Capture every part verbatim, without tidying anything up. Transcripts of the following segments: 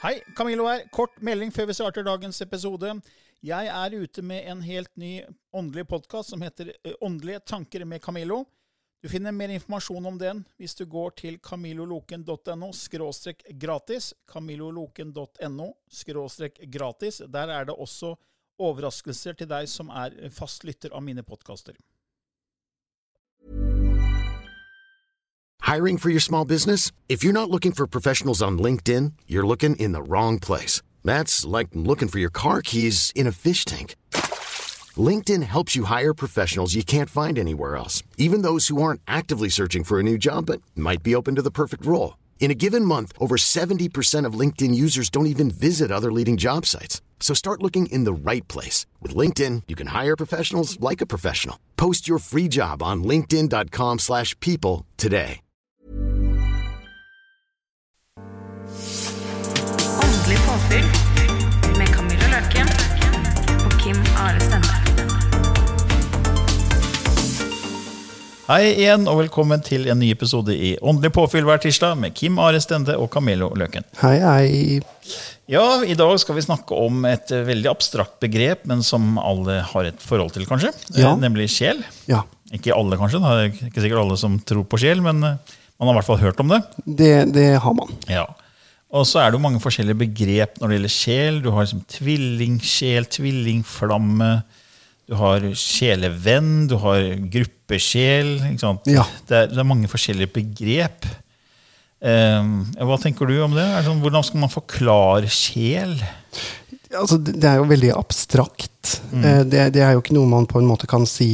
Hei, Camilo her. Kort melding før vi starter dagens episode. Jeg er ute med en helt ny åndelig podcast som heter Åndelige tanker med Camilo. Du finner mer informasjon om den hvis du går til camiloloken punktum no skråstrek gratis, camiloloken punktum no skråstrek gratis. Der er det også overraskelser til deg som er fast lytter av mine podcaster. Hiring for your small business? If you're not looking for professionals on LinkedIn, you're looking in the wrong place. That's like looking for your car keys in a fish tank. LinkedIn helps you hire professionals you can't find anywhere else, even those who aren't actively searching for a new job but might be open to the perfect role. In a given month, over seventy percent of LinkedIn users don't even visit other leading job sites. So start looking in the right place. With LinkedIn, you can hire professionals like a professional. Post your free job on linkedin.com slash people today. Åndelig påfyll med Camilla Løken og Kim Are Stende. Hei igjen, og velkommen til en ny episode i Åndelig påfyll hver tirsdag med Kim Are Stende og Camilo Løken. Hei, hei. Ja, i dag skal vi snakke om et veldig abstrakt begrep, men som alle har et forhold til, kanskje. Ja. Nemlig sjel. Ja. Ikke alle, kanskje. Det er ikke sikkert alle som tror på sjel, men man har i hvert fall hørt om det. Det, det har man. Ja. Og så er det jo mange forskjellige begrep når det gjelder sjel. Du har liksom tvillingsjel, tvillingflamme, du har sjelevenn, du har gruppesjel, ikke sant? Ja. Det er, det er mange forskjellige begrep. Um, hva tenker du om det? Er det sånn, hvordan skal man forklare sjel? Altså, det det er jo veldig abstrakt. Mm. Eh, Det, det er jo ikke noe man på en måte kan si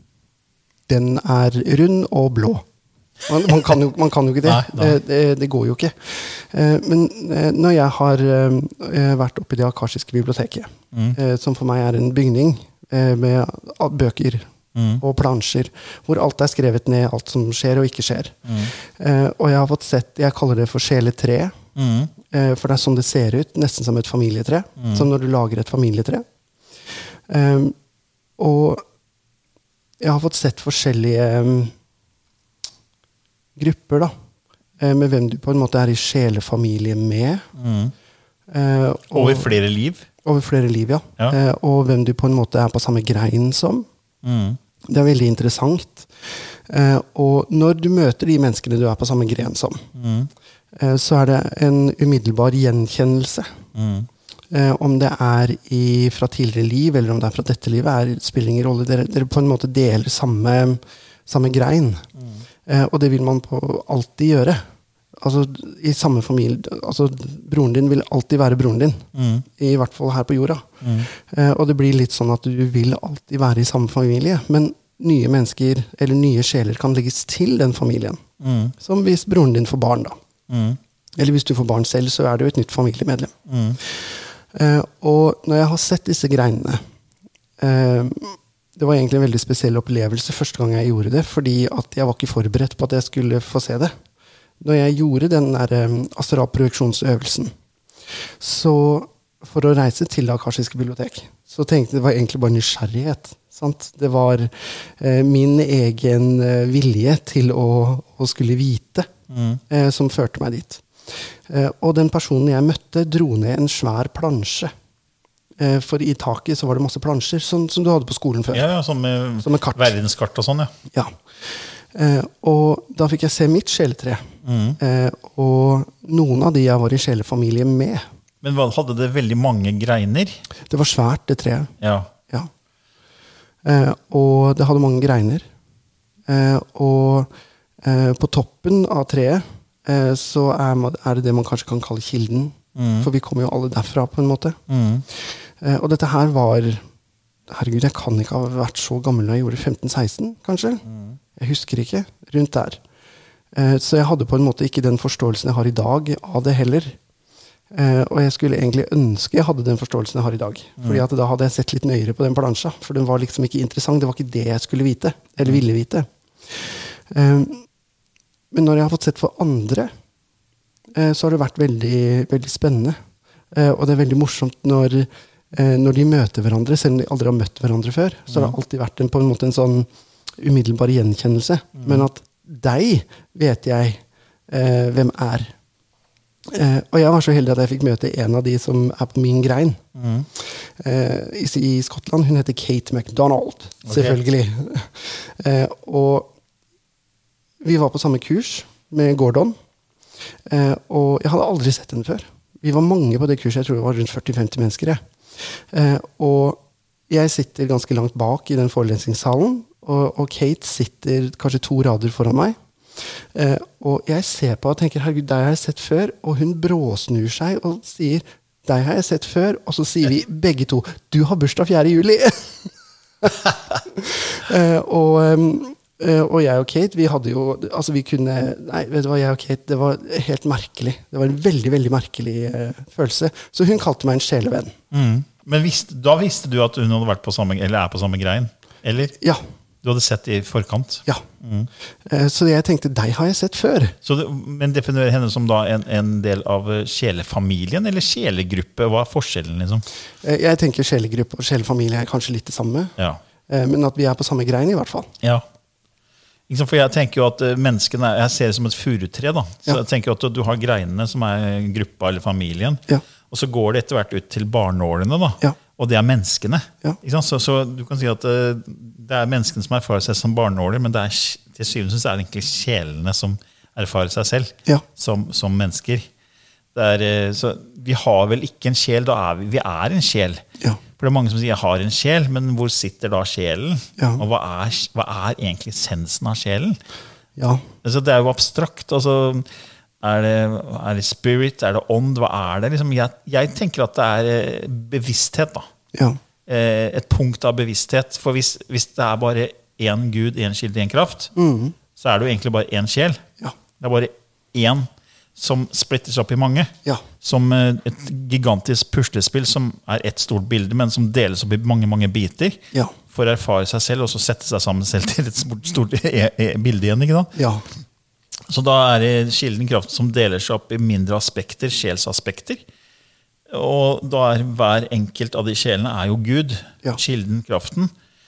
den er rund og blå. Man, man, kan, jo, man kan jo ikke det. Nei, nei. Eh, Det, det går jo ikke. Eh, Men eh, når jeg har eh, vært oppe i det akashiske biblioteket, Mm. eh, som for meg er en bygning eh, med a- bøker Mm. og plansjer, hvor alt er skrevet ned, alt som skjer og ikke skjer. Mm. Eh, og jeg har fått sett, jeg kaller det for sjeletre, Mm. eh, for det er sånn det ser ut, nesten som et familietre, som når du lager et familietre. Eh, og jeg har fått sett forskjellige eh, grupper da, eh, med hvem du på en måte er i sjelefamilie med, Mm. eh, og, Over flere liv. over flere liv, ja. Ja. Eh, og hvem du på en måte er på samme grein som. Mm. Det er veldig interessant. Eh, og når du møter de menneskene du er på samme gren som, Mm. eh, så er det en umiddelbar gjenkjennelse. Mm. Eh, om det er i, fra tidligere liv, eller om det er fra dette livet, er, spiller ingen rolle. Dere, dere på en måte deler samme, samme grein. Eh, og det vil man på alltid gjøre. Altså, i samme familie, altså, broren din vil alltid være broren din. Mm. I hvert fall her på jorda. Mm. Eh, og det blir litt sånn at du vil alltid være i samme familie, men nye mennesker, eller nye sjeler kan legges til den familien. Mm. Som hvis broren din får barn da. Mm. Eller hvis du får barn selv, så er det jo et nytt familiemedlem. Mm. Eh, og når jeg har sett disse greinene, eh, det var egentlig en veldig spesiell opplevelse første gang jeg gjorde det, fordi at jeg var ikke forberedt på at jeg skulle få se det. Når jeg gjorde den der eh, astralprojeksjonsøvelsen, så for å reise til det akashiske bibliotek, så tenkte jeg det var egentlig bare nysgjerrighet. Sant? Det var eh, min egen eh, vilje til å, å skulle vite Mm. eh, som førte meg dit. Eh, og den personen jeg møtte dro ned en svær plansje. Eh, for i taket så var det masse plansjer, sånn som du hadde på skolen før. Ja, ja, som med Som en kart. verdenskart og sånn, ja. Ja. Eh, og da fikk jeg se mitt sjeletre. Mm. Eh, og noen av de jeg var i sjelefamilie med. Men hva, hadde det veldig mange greiner? Det var svært, det treet. Ja. Ja. Eh, og det hadde mange greiner. Eh, og eh, på toppen av treet eh, så er, ma- er det det man kanskje kan kalle kilden. Mm. For vi kommer jo alle derfra på en måte. Mm. Eh, og dette her var, herregud, jeg kan ikke ha vært så gammel når jeg gjorde femten seksten, kanskje. Jeg husker ikke, rundt der. Eh, så jeg hadde på en måte ikke den forståelsen jeg har i dag av det heller. Eh, og jeg skulle egentlig ønske jeg hadde den forståelsen jeg har i dag. Fordi at da hadde jeg sett litt nøyere på den plansja, for den var liksom ikke interessant. Det var ikke det jeg skulle vite, eller ville vite. Eh, men når jeg har fått sett for andre, eh, så har det vært veldig, veldig spennende. Eh, og det er veldig morsomt når, eh, når de møter hverandre, selv om de aldri har møtt hverandre før, så har det alltid vært en, på en måte en sånn umiddelbar gjenkjennelse. Men at deg vet jeg eh, hvem er. Eh, og jeg var så heldig at jeg fikk møte en av de som er på min grein. Mm. Eh, i, I Skottland. Hun heter Kate MacDonald, okay. Selvfølgelig. eh, og vi var på samme kurs med Gordon. Eh, og jeg hadde aldri sett henne før. Vi var mange på det kurset, jeg tror det var rundt førti til femti mennesker. Eh, og jeg sitter ganske langt bak i den forelesningssalen, og, og Kate sitter kanskje to rader foran meg. Eh, og jeg ser på og tenker, herregud, deg har jeg sett før, og hun bråsnur seg og sier, deg har jeg sett før, og så sier vi begge to, du har bursdag fjerde juli. eh, og, eh, og jeg og Kate, vi hadde jo, altså vi kunne, nei, vet du hva, jeg og Kate, det var helt merkelig. Det var en veldig, veldig merkelig eh, følelse. Så hun kalte meg en sjelevenn. Mm. Men visste, da visste du at hun hadde vært på samme, eller er på samme grein? Eller? Ja. Du hadde sett i forkant? Ja. Mm. Eh, så jeg tenkte, deg har jeg sett før. Så det, men definerer henne som da en, en del av sjelefamilien, eller sjelegruppe? Hva er forskjellen, liksom? Eh, jeg tenker sjelegruppe og sjelefamilie er kanskje litt det samme. Ja. Eh, men at vi er på samme grein i hvert fall. Ja. For jeg tenker jo at menneskene, jeg ser det som et furutre da. Så ja. Jeg tenker at du har greinene som er gruppa eller familien. Ja. Og så går det etter hvert ut til barneårene da. Ja. Og det er menneskene. Ja. Så, så du kan si at uh, det er menneskene som erfarer seg som barneårer, men det er, til syvende er det egentlig sjelene som erfarer seg selv ja. som, som mennesker. Det er, uh, så vi har vel ikke en sjel, da er vi, vi er en sjel. Ja. For det er mange som sier, jeg har en sjel, men hvor sitter da sjelen? Ja. Og hva er, hva er egentlig essensen av sjelen? Ja. Altså, det er jo abstrakt, altså... Er det, er det spirit? Er det ånd? Hva er det? Liksom, jeg, jeg tenker at det er bevissthet. Da. Ja. Et punkt av bevissthet. For hvis, hvis det er bare én Gud, én kilde, én kraft, mm. så er det jo egentlig bare én sjel. Ja. Det er bare én som splittes opp i mange. Ja. Som et gigantisk puslespill som er et stort bilde, men som deles opp i mange, mange biter. Ja. For å erfare seg selv, og så sette seg sammen selv til et stort, stort e- e- bilde igjen. Ikke da? Ja. Så da er det kilden kraft som deler seg opp i mindre aspekter, sjelsaspekter. Og da er hver enkelt av de sjelene er jo Gud, ja. Kilden, kraften.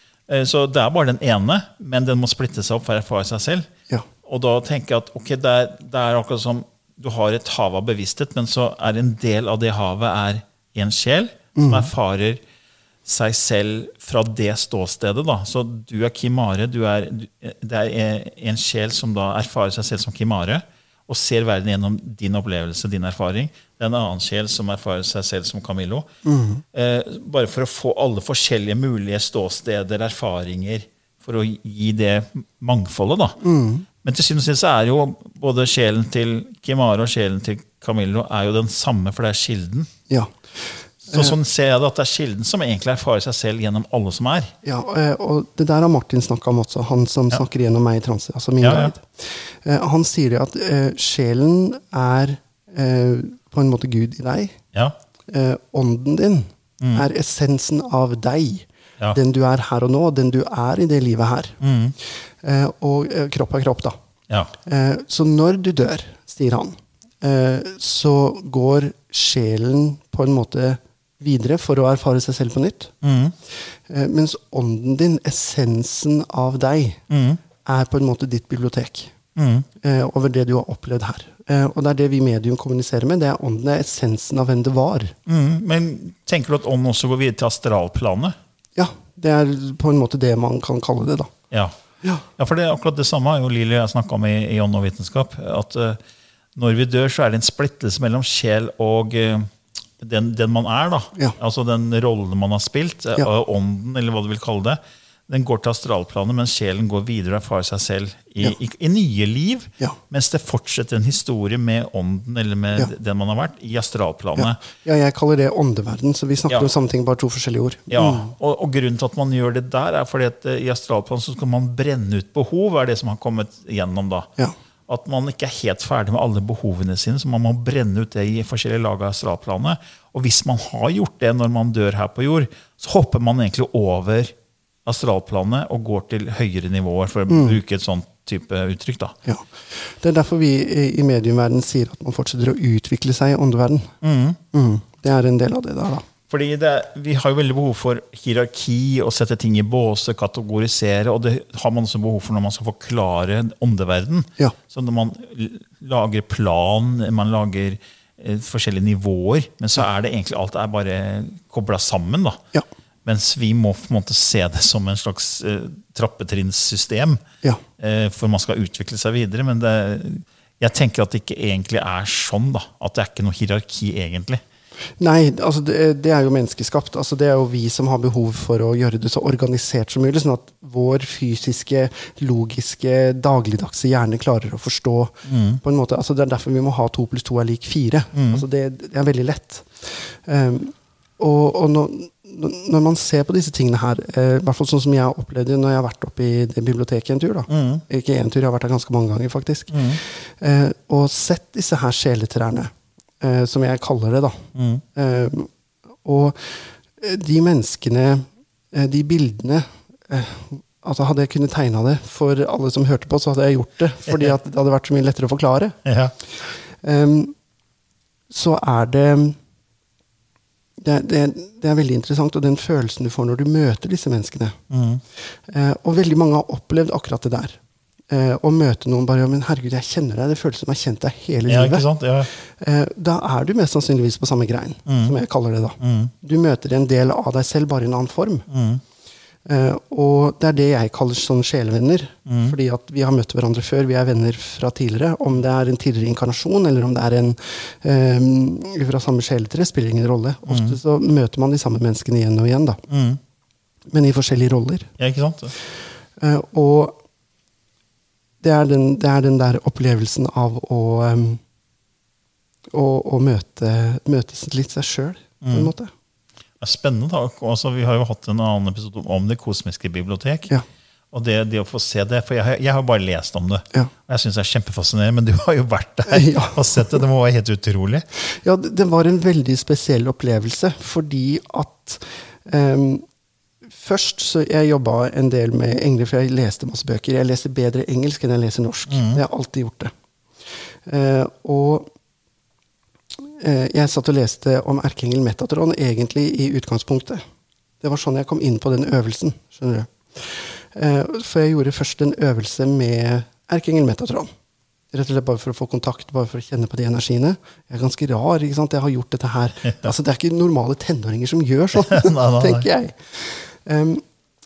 Så det er bare den ene, men den må splitte seg opp for å erfare seg selv. Ja. Og da tenker jeg at ok, det er, det er akkurat som du har et hav av bevissthet, men så er en del av det havet er en sjel som mm. erfarer seg selv fra det ståstedet. Da. Så du er Kim Are, du er, det er en sjel som da erfarer seg selv som Kim Are, og ser verden gjennom din opplevelse, din erfaring. Det er en annen sjel som erfarer seg selv som Camillo. Mm. Eh, bare for å få alle forskjellige mulige ståsteder, erfaringer, for å gi det mangfoldet. Da. Mm. Men til syvende og sist er jo både sjelen til Kim Are og sjelen til Camillo er jo den samme, for det er kilden. Ja. Så sånn ser jeg det at det er kilden som egentlig erfarer seg selv gjennom alle som er. Ja, og det der har Martin snakket om også, han som ja. Snakker gjennom meg i transe, altså min ja, guide. Ja. Han sier det at uh, sjelen er uh, på en måte Gud i deg. Ja. Uh, ånden din mm. er essensen av deg. Ja. Den du er her og nå, den du er i det livet her. Mm. Uh, og uh, kropp er kropp da. Ja. Uh, så når du dør, sier han, uh, så går sjelen på en måte videre for å erfare seg selv på nytt. Mm. Eh, mens ånden din, essensen av deg, mm. er på en måte ditt bibliotek. Mm. Eh, over det du har opplevd her. Eh, og det er det vi medium kommuniserer med. Det er ånden, det er essensen av hvem det var. Mm. Men tenker du at ånden også går videre til astralplanet? Ja, det er på en måte det man kan kalle det da. Ja, ja. Ja, for det er akkurat det samme har jo Lili og jeg snakket om i, i ånd og vitenskap. At uh, når vi dør, så er det en splittelse mellom sjel og... Uh, Den, den man er da, ja. Altså den rollen man har spilt, ja. Ånden, eller hva du vil kalle det, den går til astralplanet, men sjelen går videre og erfarer seg selv i, ja. i, i nye liv, ja. Mens det fortsetter en historie med ånden, eller med ja. Den man har vært, i astralplanet. Ja, ja jeg kaller det åndeverden, så vi snakker ja. Om samme ting, bare to forskjellige ord. Ja, mm. og, og grunnen til at man gjør det der, er fordi at i astralplanet så skal man brenne ut behov, er det som har kommet gjennom da. Ja. At man ikke er helt ferdig med alle behovene sine, så man må brenne ut det i forskjellige lag av astralplanet. Og hvis man har gjort det når man dør her på jord, så hopper man egentlig over astralplanet og går til høyere nivåer, for å mm. bruke et sånt type uttrykk. Da. Ja. Det er derfor vi i mediumverden sier at man fortsetter å utvikle seg i åndeverden. Mm. Mm. Det er en del av det der da. Fordi det, vi har jo veldig behov for hierarki, å sette ting i båse, kategorisere, og det har man også behov for når man skal forklare åndeverden. Ja. Så når man lager plan, man lager eh, forskjellige nivåer, men så er det egentlig alt er bare koblet sammen da. Ja. Mens vi må på en måte se det som en slags eh, trappetrinssystem Ja. eh, for man skal utvikle seg videre, men det, jeg tenker at det ikke egentlig er sånn da, at det er ikke noe hierarki egentlig. Nei, altså det, det er jo menneskeskapt. Altså det er jo vi som har behov for å gjøre det så organisert som mulig, sånn at vår fysiske, logiske, dagligdagse hjerne klarer å forstå Mm. på en måte. Altså det er derfor vi må ha to pluss to er lik fire. Mm. Altså det, det er veldig lett. Um, og og når, når man ser på disse tingene her, eh, i hvert fall sånn som jeg har opplevd det når jeg har vært oppe i det biblioteket en tur da. Mm. Ikke en tur, jeg har vært der ganske mange ganger faktisk. Mm. Eh, og sett disse her sjeletrærne, eh, som jeg kaller det da. Mm. Eh, og de menneskene, eh, de bildene, eh, altså hadde jeg kunnet tegne det for alle som hørte på, så hadde jeg gjort det, fordi at det hadde vært så mye lettere å forklare. Ja. Um, så er det, det, det det er veldig interessant, og den følelsen du får når du møter disse menneskene. Mm. Eh, og veldig mange har opplevd akkurat det der. Eh, å møte noen bare, men herregud, jeg kjenner deg, det føles som jeg har kjent deg hele Ja, livet. ikke sant? Ja. Eh, da er du mest sannsynligvis på samme grein, Mm. som jeg kaller det da. Mm. Du møter en del av deg selv, bare i en annen form. Mm. Eh, og det er det jeg kaller sånn sjelevenner, Mm. fordi at vi har møtt hverandre før, vi er venner fra tidligere, om det er en tidligere inkarnasjon, eller om det er en eh, fra samme sjeletre, spiller ingen rolle. Ofte så møter man de samme menneskene igjen og igjen da, Mm. men i forskjellige roller. Ja, ikke sant? Eh, og det er, den, det er den der opplevelsen av å, um, å, å møte, møte litt seg selv, på en Mm. måte. Det er spennende da. Også, vi har jo hatt en annen episode om det kosmiske bibliotek. Ja. Og det, det å få se det, for jeg, har- jeg har bare lest om det. Ja. Og jeg synes det er kjempefascinerende, men du har jo vært der Ja. og sett det. Det må være helt utrolig. Ja, det, det var en veldig spesiell opplevelse, fordi at um, først så jeg jobbet en del med engler, for jeg leste masse bøker. Jeg leser bedre engelsk enn jeg leser norsk. Mhm. Jeg har alltid gjort det. Eh, og eh, jeg satt og leste om erkeengel Metatron egentlig i utgangspunktet. Det var sånn jeg kom inn på den øvelsen, skjønner du. Eh, for jeg gjorde først en øvelse med erkeengel Metatron. Rett og slett bare for å få kontakt, bare for å kjenne på de energiene. Jeg er ganske rar, ikke sant? Jeg har gjort dette her. Altså, det er ikke normale tenåringer som gjør sånn, Nei, nei, nei. tenker jeg. Um,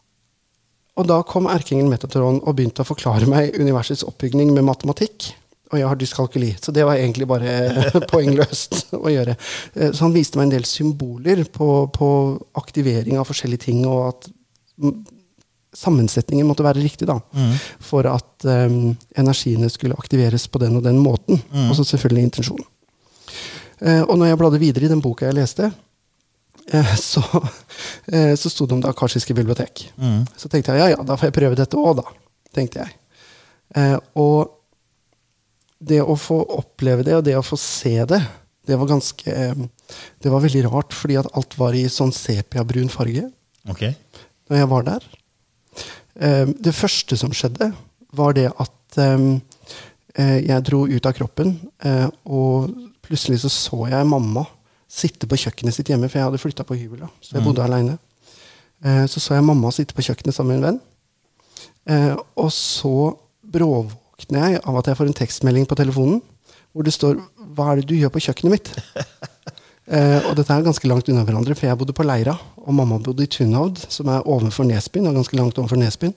og da kom erkeengel Metatron og begynte å forklare meg universets oppbygning med matematikk. Og jeg har dyskalkuli, så det var egentlig bare poengløst å gjøre. Eh, Så han viste meg en del symboler på, på aktivering av forskjellige ting, og at mm, sammensetningen måtte være riktig da, Mm. for at um, energiene skulle aktiveres på den og den måten. Mm. Og så selvfølgelig intensjonen. Eh, og når jeg bladde videre i den boka jeg leste, eh, så, eh, så sto det om det akashiske bibliotek. Mm. Så tenkte jeg, ja, ja, da får jeg prøve dette også da, tenkte jeg. Eh, og det å få oppleve det, og det å få se det, det var ganske, eh, det var veldig rart, fordi at alt var i sånn sepia-brun farge, Ok. når jeg var der. Eh, det første som skjedde, var det at eh, eh, jeg dro ut av kroppen, eh, og plutselig så så jeg mamma sitte på kjøkkenet sitt hjemme, for jeg hadde flyttet på hybel da, så jeg bodde alene. Eh, så så jeg mamma sitte på kjøkkenet sammen med en venn, eh, og så bråvåkner jeg av at jeg får en tekstmelding på telefonen, hvor det står, hva er det du gjør på kjøkkenet mitt? Eh, og dette er ganske langt unna hverandre, for jeg bodde på Leira, og mamma bodde i Tunhavd, som er ovenfor Nesbyen, og ganske langt ovenfor Nesbyen.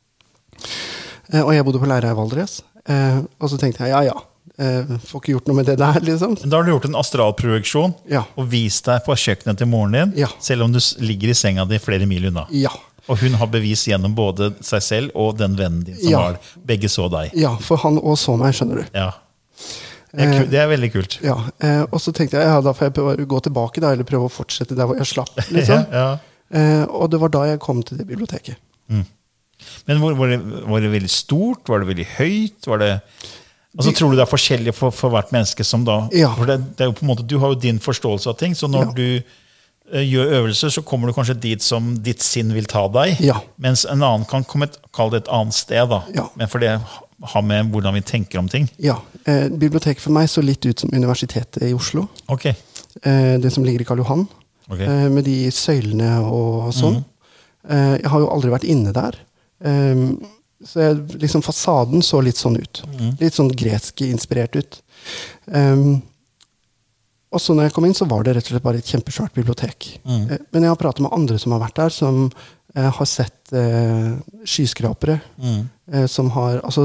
Eh, og jeg bodde på Leira i Valdres. Eh, og så tenkte jeg, ja, ja, eh, får ikke gjort noe med det der, liksom. Da har du gjort en astralprojeksjon Ja, og vist deg på kjøkkenet til moren din, Ja. selv om du s- ligger i senga di flere mil unna. ja, Og hun har bevis gjennom både seg selv og den vennen din som Ja. var, begge så deg. ja, for han også så meg, skjønner du. Ja. Det er, ku- det er veldig kult. Ja, eh, og så tenkte jeg, ja, da får jeg prøve å gå tilbake da, eller prøve å fortsette der hvor jeg slapp, liksom. Ja, ja. Eh, og det var da jeg kom til det biblioteket. Men var, var, det, var det veldig stort? Var det veldig høyt? Var det, og så tror du det er forskjellig for, for hvert menneske som da, Ja. for det, det er jo på en måte, du har jo din forståelse av ting, så når Ja. du eh, gjør øvelser, så kommer du kanskje dit som ditt sinn vil ta deg, Ja. mens en annen kan komme et, kalle det et annet sted da. Ja. Men for det har med hvordan vi tenker om ting. Ja, eh, biblioteket for meg så litt ut som Universitetet i Oslo, Ok. eh, det som ligger i Karl Johan, Ok. eh, med de søylene og sånn. Eh, jeg har jo aldri vært inne der. Eh, så jeg, liksom fasaden så litt sånn ut. Litt sånn gresk inspirert ut. Eh, Og så når jeg kom inn, så var det rett og slett bare et kjempesvært bibliotek. Mm. Eh, Men jeg har pratet med andre som har vært der, som eh, har sett eh, skyskrapere, Mm. eh, som har, altså,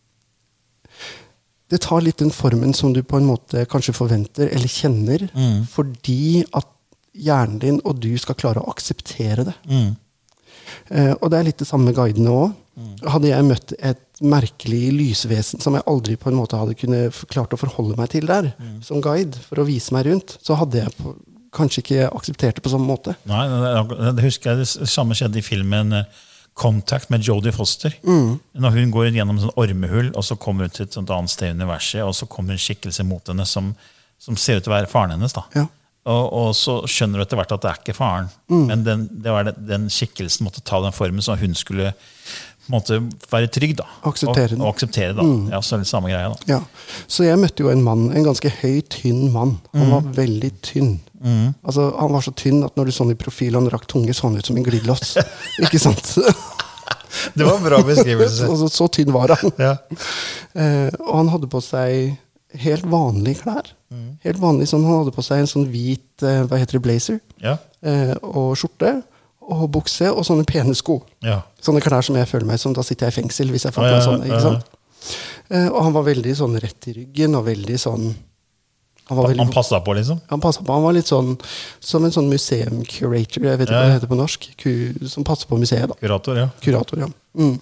det tar litt den formen som du på en måte kanskje forventer, eller kjenner, Mm. fordi at hjernen din og du skal klare å akseptere det. Mm. Eh, og det er litt det samme med guidene også. Hadde jeg møtt et merkelig lysvesen som jeg aldri på en måte hadde kunne f- klart å forholde meg til der, som guide, for å vise meg rundt, så hadde jeg på, kanskje ikke akseptert det på samme måte. Nei, det, det husker jeg det samme skjedde i filmen eh, Contact med Jodie Foster. Når hun går gjennom en sånn ormehull, og så kommer hun til et sånt annet sted i universet, og så kommer en skikkelse mot henne som, som ser ut til å være faren hennes. Da. Ja. Og, og så skjønner du etter hvert at det er ikke faren. Men den, det var det, den skikkelsen måtte ta den formen, så hun skulle på en måte være trygg. Da. Akseptere den. Og, og akseptere da. Ja, så er det samme greia. Da. Ja. Så jeg møtte jo en mann, en ganske høy, tynn mann. Han var veldig tynn. Altså, han var så tynn at når du så han i profil og han rakk tunge, så han ut som en glidelås. Ikke sant? Det var en bra beskrivelse. så, så, så tynn var han. Ja. Eh, og han hadde på seg helt vanlige klær. Helt vanlig, sånn, han hadde på seg en sånn hvit eh, hva heter det, blazer, Ja. eh, og skjorte, og bukse, og sånne pene sko. Ja. Sånne klær som jeg føler meg som, da sitter jeg i fengsel hvis jeg får Ja, på ja, sånne, ikke ja. sant? Eh, og han var veldig sånn rett i ryggen, og veldig sånn, han var veldig, Han passet på, liksom? han passet på, han var litt sånn, som en sånn museum-curator, jeg vet ikke Ja. hva det heter på norsk, ku, som passer på museet da. Kurator, ja. Kurator, ja. Mm.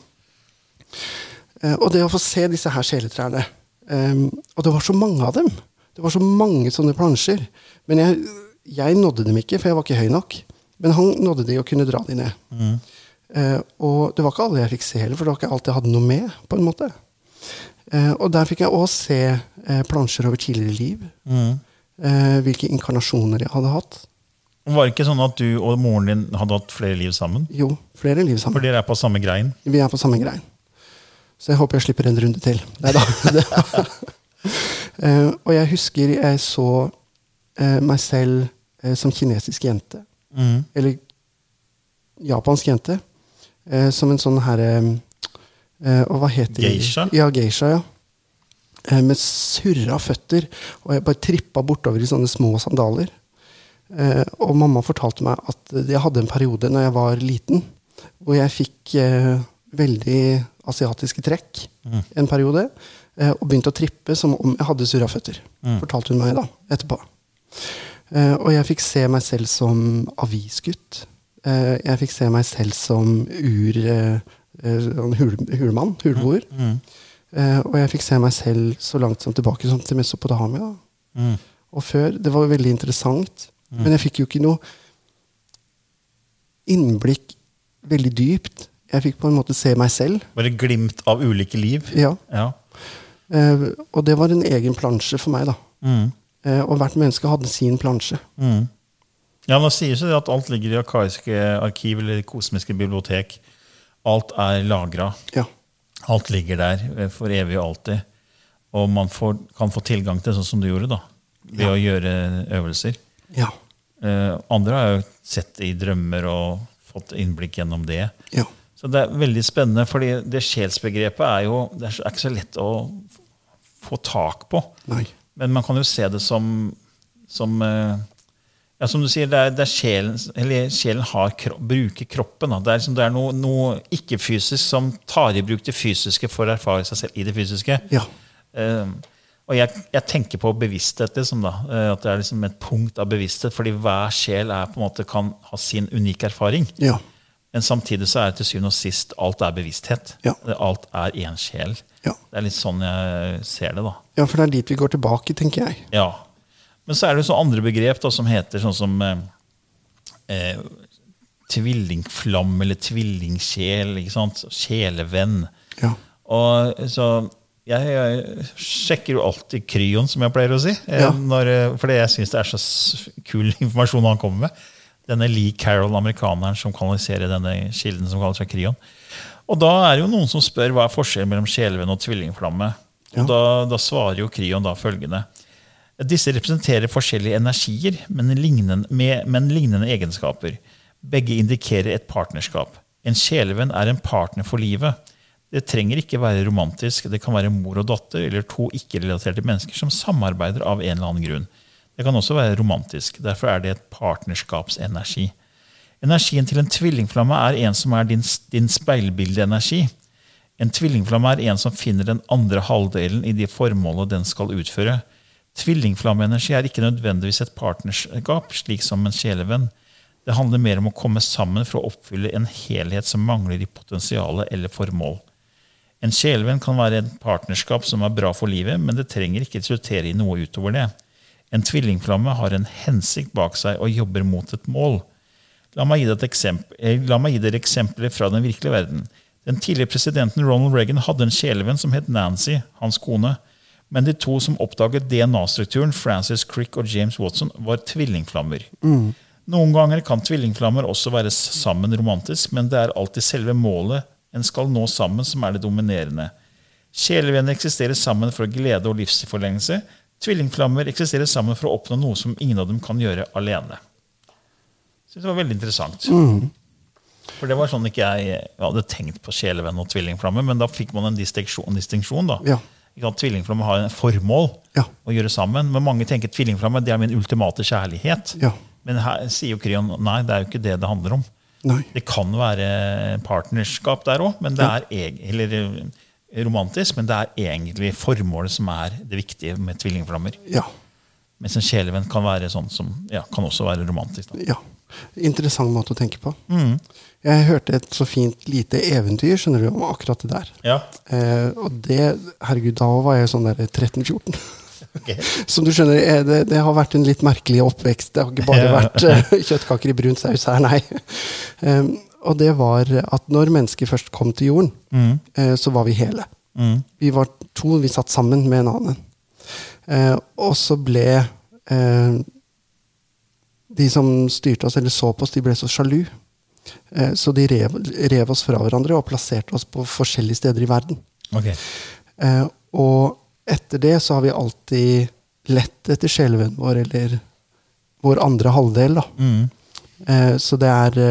Eh, og det å få se disse her sjeletrærne, eh, og det var så mange av dem, det var så mange sånne plansjer, men jeg, jeg nådde dem ikke, for jeg var ikke høy nok, men han nådde de og kunne dra de ned. Eh, og det var ikke alle jeg fikk se heller, for det var ikke alt jeg hadde noe med, på en måte. Eh, og der fikk jeg også se eh, plansjer over tidligere liv, eh, hvilke inkarnasjoner jeg hadde hatt. Var det ikke sånn at du og moren din hadde hatt flere liv sammen? Jo, flere liv sammen. For dere er på samme grein? Vi er på samme grein. Så jeg håper jeg slipper en runde til. Neida. Det var- Eh, og jeg husker jeg så eh, meg selv eh, som kinesisk jente. Mm. Eller japansk jente. Eh, som en sånn herre eh, Og hva heter det? Geisha? Ja, geisha, ja. Eh, med surra føtter. Og jeg bare trippa bortover i sånne små sandaler. Eh, og mamma fortalte meg at jeg hadde en periode når jeg var liten, hvor jeg fikk eh, veldig asiatiske trekk en periode, eh, og begynte å trippe som om jeg hadde surra føtter. Fortalte hun meg da, etterpå. Eh, og jeg fikk se meg selv som avisgutt. Eh, jeg fikk se meg selv som ur, eh, eh, hul, hulmann, hulboer. Eh, og jeg fikk se meg selv så langt som tilbake som til Mesopotamia. Mm. Og før, det var veldig interessant, men jeg fikk jo ikke noe innblikk veldig dypt. Jeg fikk på en måte se meg selv. Bare glimt av ulike liv? Ja. Ja. Eh, og det var en egen plansje for meg da. Mm. Eh, og hvert menneske hadde sin plansje. Mm. Ja, men det sier seg at alt ligger i arkaiske arkiv eller kosmiske bibliotek. Alt er lagret. Ja. Alt ligger der eh, for evig og alltid. Og man får, kan få tilgang til sånn som du gjorde da, ved Ja. å gjøre øvelser. Ja. Eh, andre har jo sett det i drømmer og fått innblikk gjennom det. Ja. Så det er veldig spennende, fordi det sjelsbegrepet er jo det er så- er ikke så lett å få tak på. Nei. Men man kan jo se det som, som eh, ja, som du sier, det er, det er sjelen, eller sjelen har kro, bruker kroppen. Da. Det er, liksom, det er noe, noe ikke-fysisk som tar i bruk det fysiske for å erfare seg selv i det fysiske. Ja. Eh, og jeg, jeg tenker på bevissthet, liksom, da. Eh, at det er liksom et punkt av bevissthet, fordi hver sjel er, på en måte, kan ha sin unike erfaring. Ja. Men samtidig så er det til syvende og sist alt er bevissthet. Ja. Alt er én sjel. Ja. Det er litt sånn jeg ser det, da. Ja, for det er dit vi går tilbake, tenker jeg. Ja. Men så er det jo så andre begrep da, som heter sånn som eh, eh, tvillingflamme eller tvillingsjel, ikke sant? Sjelevenn. Ja. Og så jeg, jeg sjekker jo alltid Kryon, som jeg pleier å si. eh, Ja. Når, eh, fordi jeg synes det er så s- kul informasjon han kommer med. Denne Lee Carroll, amerikaneren som kanaliserer denne kilden som kaller seg Kryon. Og da er det jo noen som spør hva er forskjellen mellom sjelevenn og tvillingflamme. Ja. Og da, da svarer jo Kryon da følgende. Disse representerer forskjellige energier, men lignende, med, men lignende egenskaper. Begge indikerer et partnerskap. En sjelevenn er en partner for livet. Det trenger ikke være romantisk. Det kan være mor og datter eller to ikke-relaterte mennesker som samarbeider av en eller annen grunn. Det kan også være romantisk. Derfor er det et partnerskapsenergi. Energien til en tvillingflamme er en som er din, din speilbildeenergi. En tvillingflamme er en som finner den andre halvdelen i de formålet den skal utføre. Tvillingflammeenergi er ikke nødvendigvis et partnerskap, slik som en sjelevenn. Det handler mer om å komme sammen for å oppfylle en helhet som mangler i potensialet eller formål. En sjelevenn kan være et partnerskap som er bra for livet, men det trenger ikke resultere i noe utover det. En tvillingflamme har en hensikt bak seg og jobber mot et mål. La meg gi dere, eksempel, la meg gi dere eksempler fra den virkelige verden. Den tidligere presidenten Ronald Reagan hadde en sjelevenn som het Nancy, hans kone. Men de to som oppdaget D N A-strukturen, Francis Crick og James Watson, var tvillingflammer. Mm. Noen ganger kan tvillingflammer også være sammen romantisk, men det er alltid selve målet en skal nå sammen som er det dominerende. Sjelevenner eksisterer sammen for glede og livsforlengelse. Tvillingflammer eksisterer sammen for å oppnå noe som ingen av dem kan gjøre alene. Så det var veldig interessant. Mm. For det var sånn ikke jeg, jeg hadde tenkt på sjelevenn og tvillingflammer, men da fikk man en distinksjon, distinksjon da. Ja. Tvillingflamme har en formål ja. Å gjøre sammen, men mange tenker tvillingflamme det er min ultimate kjærlighet. Ja. Men her sier jo Krion, nei, det er jo ikke det det handler om. Nei. Det kan være partnerskap der også, men det ja. Er eller, romantisk, men det er egentlig formålet som er det viktige med tvillingflammer. Ja. Mens en sjelevenn kan være sånn som, ja, kan også være romantisk. Da. Ja, interessant måte å tenke på. Mm. Jeg hørte et så fint lite eventyr, skjønner du, om akkurat det der. Ja. Eh, og det, herregud, da var jeg sånn der tretten fjorten. Okay. Som du skjønner, det, det har vært en litt merkelig oppvekst. Det har ikke bare vært uh, kjøttkaker i brun saus her, nei. Um, og det var at når mennesker først kom til jorden, mm. uh, så var vi hele. Mm. Vi var to, vi satt sammen med en annen. Uh, og så ble uh, de som styrte oss, eller så på oss, de ble så sjalu. Uh, så de rev, rev oss fra hverandre og plasserte oss på forskjellige steder i verden. Okay. Uh, og etter det så har vi alltid lett etter sjelevennen vår, eller vår andre halvdel. Da. Mm. Eh, så det er,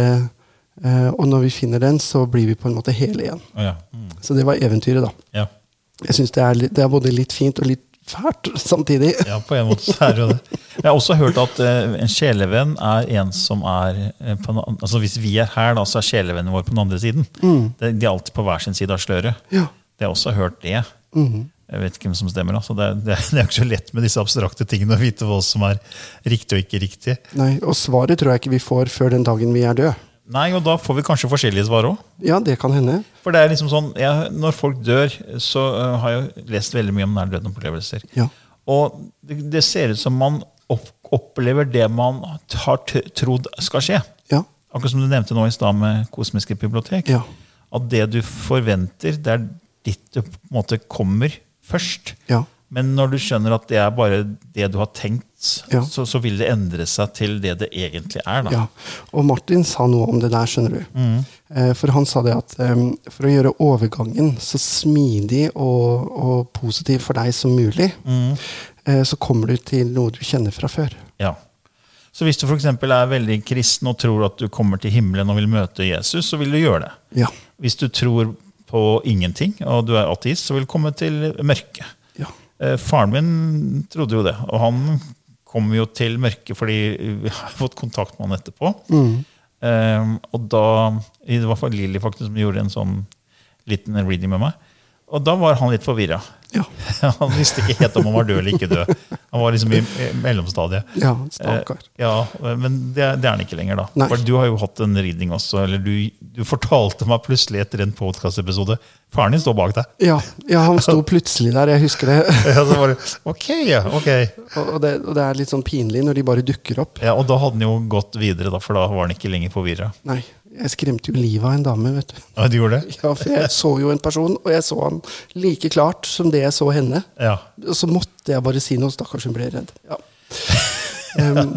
eh, og når vi finner den, så blir vi på en måte hele igjen. Oh, ja. Mm. Så det var eventyret da. Ja. Jeg synes det er, det er både litt fint og litt fælt samtidig. Ja, på en måte så er det jo det. Jeg har også hørt at eh, en sjelevenn er en som er, eh, på, altså hvis vi er her, da, så er sjelevennen vår på den andre siden. Mm. De, de er alltid på hver sin side av sløret. Ja. Jeg har også hørt det. Mm. Jeg vet ikke hvem som stemmer. Altså. Det, det, det er jo ikke så lett med disse abstrakte tingene å vite hva som er riktig og ikke riktig. Nei, og svaret tror jeg ikke vi får før den dagen vi er døde. Nei, og da får vi kanskje forskjellige svar også. Ja, det kan hende. For det er liksom sånn, jeg, når folk dør, så uh, har jeg lest veldig mye om nær døden-opplevelser. Ja. Og det, det ser ut som man opp, opplever det man har trodd skal skje. Ja. Akkurat som du nevnte nå i sted med kosmiske bibliotek. Ja. At det du forventer, det er ditt du på en måte kommer først. Ja. Men når du skjønner at det er bare det du har tenkt, ja. så, så vil det endre seg til det det egentlig er. Da. Ja. Og Martin sa noe om det der, skjønner du. Mm. Eh, for han sa det at um, for å gjøre overgangen så smidig og, og positiv for deg som mulig, mm. eh, så kommer du til noe du kjenner fra før. Ja. Så hvis du for eksempel er veldig kristen og tror at du kommer til himmelen og vil møte Jesus, så vil du gjøre det. Ja. Hvis du tror på ingenting, og du er ateist, så vil du komme til mørke. Ja. Eh, faren min trodde jo det, og han kom jo til mørke fordi vi har fått kontakt med han etterpå. Mm. Eh, og da, det var for Lili faktisk som gjorde en sånn liten reading med meg, og da var han litt forvirret. Ja. Han visste ikke helt om han var død eller ikke død. Han var liksom i mellomstadiet. Ja, stakkar. Eh, ja, men det, det er han ikke lenger da. Nei. For du har jo hatt en reading også, eller du, du fortalte meg plutselig etter en podcast-episode. Faren din står bak deg. Ja, ja, han stod plutselig der, jeg husker det. Ja, så var det, ok, ja, ok. Og, og, det, og det er litt sånn pinlig når de bare dukker opp. Ja, og da hadde han jo gått videre, da, for da var han ikke lenger forvirret. Nei. Jeg skremte jo livet av en dame, vet du. Ja, du gjorde det? Ja, for jeg så jo en person, og jeg så han like klart som det jeg så henne. Ja. Og så måtte jeg bare si noe, stakkars hun ble redd. Ja, um,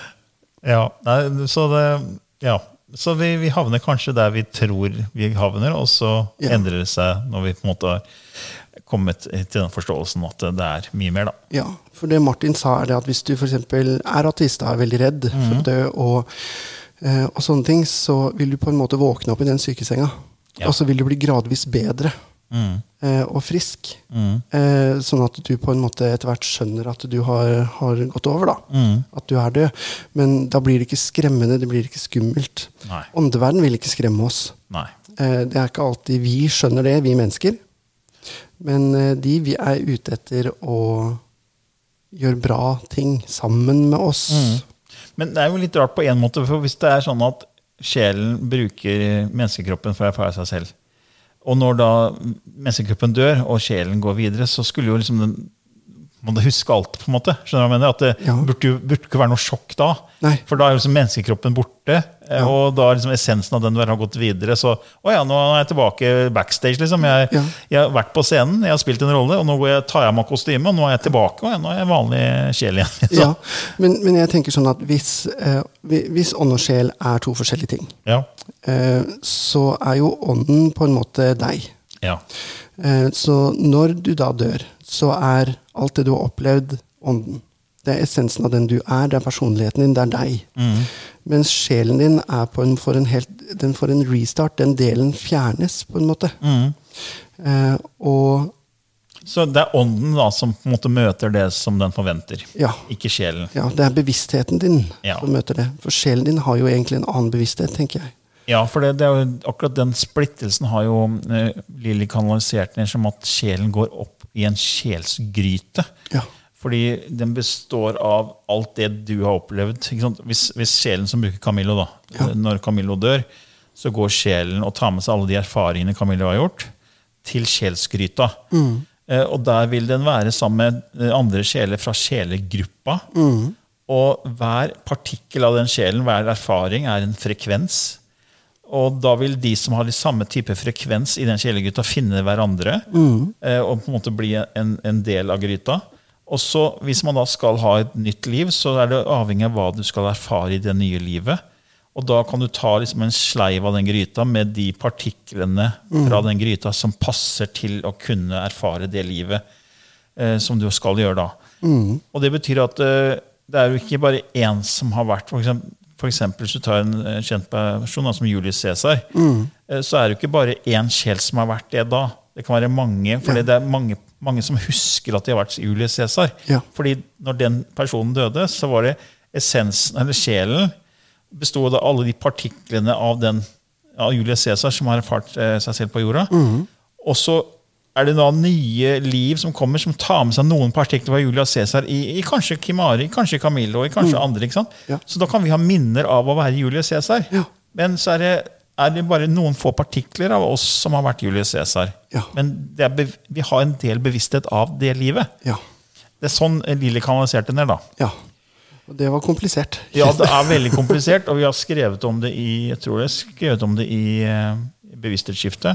ja. Nei, så, det, ja. så vi, vi havner kanskje der vi tror vi havner, og så ja. Endrer det seg når vi på en måte har kommet til den forståelsen at det er mye mer. Da. Ja, for det Martin sa er det at hvis du for eksempel er ateist og er veldig redd mm. for å dø, og Uh, og sånne ting, så vil du på en måte våkne opp i den sykesenga. Ja. Og så vil du bli gradvis bedre. mm. eh, og frisk. Mm. Eh, sånn at du på en måte etter hvert skjønner at du har, har gått over, da. Mm. At du er død. Men da blir det ikke skremmende, det blir ikke skummelt. Nei. Åndeverden vil ikke skremme oss. Nei. Eh, det er ikke alltid vi skjønner det, vi mennesker. Men eh, de vi er ute etter å gjøre bra ting sammen med oss. Mm. Men det er jo litt rart på en måte, for hvis det er sånn at sjelen bruker menneskekroppen for å erfare seg selv, og når da menneskekroppen dør, og sjelen går videre, så skulle jo liksom den, man må huske alt, på en måte. Skjønner du hva jeg mener? At det Ja. burde, burde ikke være noe sjokk da. Nei. For da er liksom menneskekroppen borte, Ja. og da er liksom essensen av den du har gått videre. Så, å ja, nå er jeg tilbake backstage, liksom. Jeg, Ja. jeg har vært på scenen, jeg har spilt en rolle, og nå går jeg, tar jeg meg kostyme, og nå er jeg tilbake, og nå er jeg vanlig sjel igjen. Liksom. Ja, men, men jeg tenker sånn at hvis, eh, hvi- hvis ånd og sjel er to forskjellige ting, Ja. eh, så er jo ånden på en måte deg. Ja. Eh, så når du da dør, så er alt det du har opplevd ånden. Det er essensen av den du er, det er personligheten din, det er deg. Mm. Mens sjelen din er på en, for en helt, den får en restart, den delen fjernes på en måte. Mm. Eh, og Så det er ånden da som på en måte møter det som den forventer, ja, ikke sjelen. ja, det er bevisstheten din Ja. som møter det. For sjelen din har jo egentlig en annen bevissthet, tenker jeg. Ja, for det, det er jo, akkurat den splittelsen har jo eh, Lilly kanalisert ned som at sjelen går opp i en sjelsgryte. Ja. Fordi den består av alt det du har opplevd. Ikke sant? Hvis, hvis sjelen som bruker Camillo da, Ja. når Camillo dør, så går sjelen og tar med seg alle de erfaringene Camillo har gjort, til sjelsgryta. Mm. Eh, og der vil den være sammen med eh, andre sjeler fra sjelegruppa. Mm. Og hver partikkel av den sjelen, hver erfaring, er en frekvens. Og da vil de som har de samme type frekvens i den sjelegryta, finne hverandre Mm. eh, og på en måte bli en, en del av gryta. Og så, hvis man da skal ha et nytt liv, så er det avhengig av hva du skal erfare i det nye livet. Og da kan du ta liksom en sleiv av den gryta med de partiklene fra den gryta som passer til å kunne erfare det livet eh, som du skal gjøre da. Mm. Og det betyr at eh, det er jo ikke bare én som har vært, for eksempel, for eksempel hvis du tar en eh, kjent person da, som Julius Caesar, Mm. eh, så er det jo ikke bare én sjel som har vært det da. Det kan være mange, for det er mange, mange som husker at de har vært Julius Caesar. Ja. Fordi når den personen døde, så var det essensen, eller sjelen, bestod av alle de partiklene av, den, av Julius Caesar som har erfart eh, seg selv på jorda. Mm. Og så er det da nye liv som kommer, som tar med seg noen partikler fra Julius Caesar i, i kanskje Kimari, kanskje Camillo, i kanskje andre. Ikke sant? Ja. Så da kan vi ha minner av å være Julius Caesar. Ja. Men så er det, er det bare noen få partikler av oss som har vært Julius Caesar. Ja. Men det er bev- vi har en del bevissthet av det livet. Ja. Det er sånn Lilly kanaliserte ned da. Ja. Og det var komplisert. Ja, det er veldig komplisert, og vi har skrevet om det i, jeg tror jeg har skrevet om det i eh, bevissthetsskiftet.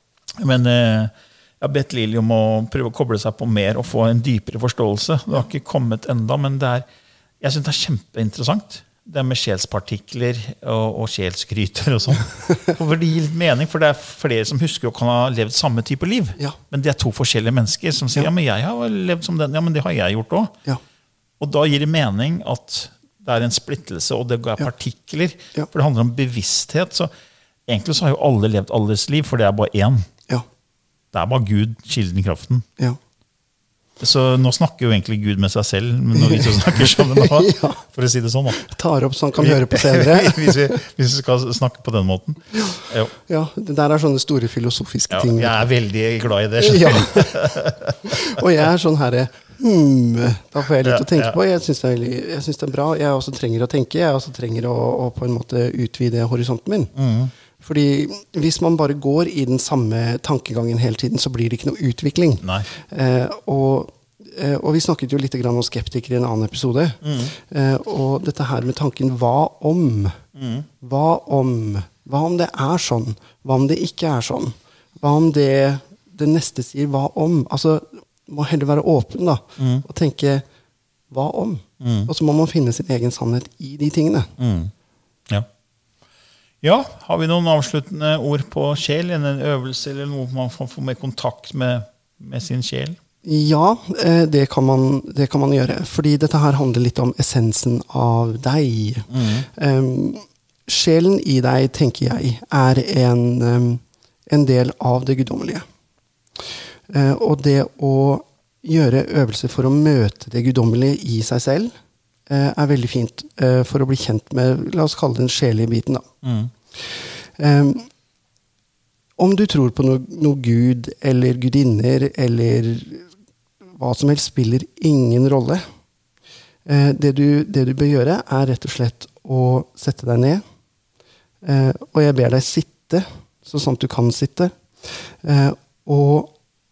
Men eh, jeg har bedt Lilly om å prøve å koble seg på mer og få en dypere forståelse. Det har ikke kommet enda, men det er, jeg synes det er kjempeinteressant. Det med sjelspartikler og, og sjelsgryter og sånn. For det gir litt mening, for det er flere som husker og kan ha levd samme type liv. Ja. Men det er to forskjellige mennesker som sier, Ja. ja, men jeg har levd som den, ja, men det har jeg gjort også. Ja. Og da gir det mening at det er en splittelse, og det er partikler. Ja. For det handler om bevissthet. Så egentlig så har jo alle levd alles liv, for det er bare én. Ja. Det er bare Gud, kilden i kraften. Ja. Så nå snakker jo egentlig Gud med seg selv, når vi to snakker sammen nå, Ja. for å si det sånn. Da. Tar opp sånn kan vi høre på senere. hvis, vi, hvis vi skal snakke på den måten. Jo. Ja, det der er sånne store filosofiske Ja, ting. jeg er veldig glad i det. Ja. Og jeg er sånn herre hmm, da får jeg litt Ja, å tenke ja. på. Jeg syns det, er veldig- jeg synes det er bra. Jeg også trenger å tenke. Jeg også trenger å, å på en måte utvide horisonten min. Mm. Fordi hvis man bare går i den samme tankegangen hele tiden, så blir det ikke noe utvikling. Nei. Eh, og, eh, og vi snakket jo litt grann om skeptikere i en annen episode. Mm. Eh, og dette her med tanken hva om? Mm. Hva om? Hva om det er sånn? Hva om det ikke er sånn? Hva om det, det neste sier hva om? Altså, må heller være åpen da, Mm. og tenke hva om? Mm. Og så må man finne sin egen sannhet i de tingene. Mm. Ja. Ja, har vi noen avsluttende ord på sjel? En øvelse eller noe man får få mer kontakt med, med sin sjel? Ja, eh, det kan, man, det kan man gjøre. Fordi dette her handler litt om essensen av deg. Mm. Um, sjelen i deg, tenker jeg, er en, um, en del av det guddommelige. Eh, og det å gjøre øvelser for å møte det guddommelige i seg selv eh, er veldig fint eh, for å bli kjent med, la oss kalle det den sjelige biten da. Mm. Eh, om du tror på noe, noe Gud eller gudinner eller hva som helst spiller ingen rolle. Eh, det, du, det du bør gjøre er rett og slett å sette deg ned. Eh, og jeg ber deg sitte, så sant du kan sitte. Eh, og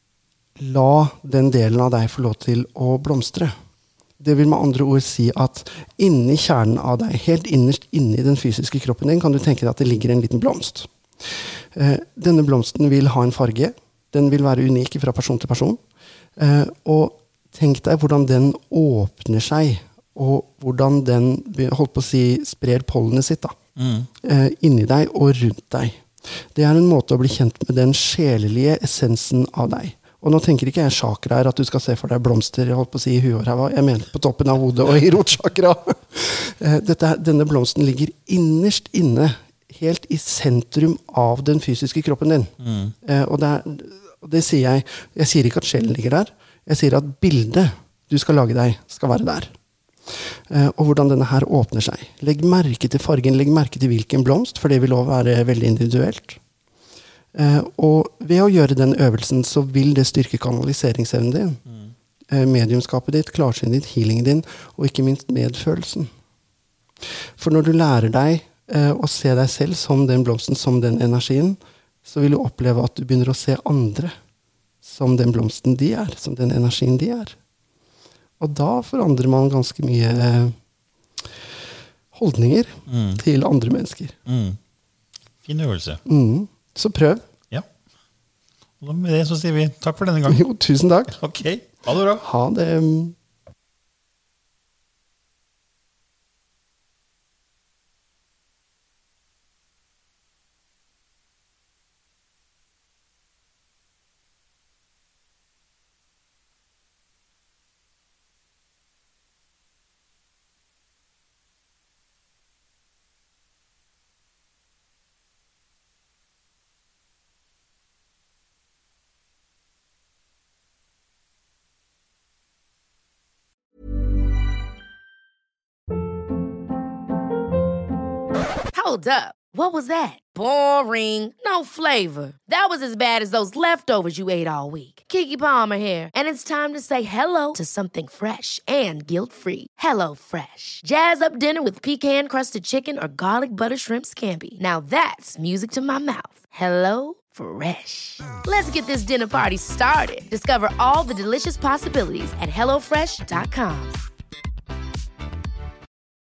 la den delen av deg få lov til å blomstre. Det vil med andre ord si at inni kjernen av deg, helt innerst inni den fysiske kroppen din, kan du tenke deg at det ligger en liten blomst. Eh, denne blomsten vil ha en farge. Den vil være unik fra person til person. Eh, og tenk deg hvordan den åpner seg, og hvordan den, holdt på å si, sprer pollenet sitt da, mm. eh, inni deg og rundt deg. Det er en måte å bli kjent med den sjelelige essensen av deg. Og nå tenker ikke jeg chakra her, at du skal se for deg blomster, jeg holdt på å si i huet og ræva. Jeg mener på toppen av hodet og i rotchakra. Dette, denne blomsten ligger innerst inne, helt i sentrum av den fysiske kroppen din. Mm. Og det, er, det sier jeg, jeg sier ikke at sjelen ligger der, jeg sier at bildet du skal lage deg skal være der. Og hvordan denne her åpner seg. Legg merke til fargen, legg merke til hvilken blomst, for det vil også være veldig individuelt. Uh, og ved å gjøre den øvelsen så vil det styrke kanaliseringsevnen din, mm. uh, mediumskapet ditt, klarsynet ditt, healingen din, og ikke minst medfølelsen. For når du lærer deg uh, å se deg selv som den blomsten, som den energien, så vil du oppleve at du begynner å se andre som den blomsten de er, som den energien de er. Og da forandrer man ganske mye uh, holdninger mm. til andre mennesker. Mm. Fin øvelse. Mm. Så prøv. Ja. Og med det så sier vi takk for denne gangen. Jo, tusen takk. Ok, ha det bra. Ha det. Hold up. What was that? Boring. No flavor. That was as bad as those leftovers you ate all week. Keke Palmer here, and it's time to say hello to something fresh and guilt-free. Hello Fresh. Jazz up dinner with pecan-crusted chicken or garlic butter shrimp scampi. Now that's music to my mouth. Hello Fresh. Let's get this dinner party started. Discover all the delicious possibilities at hello fresh dot com.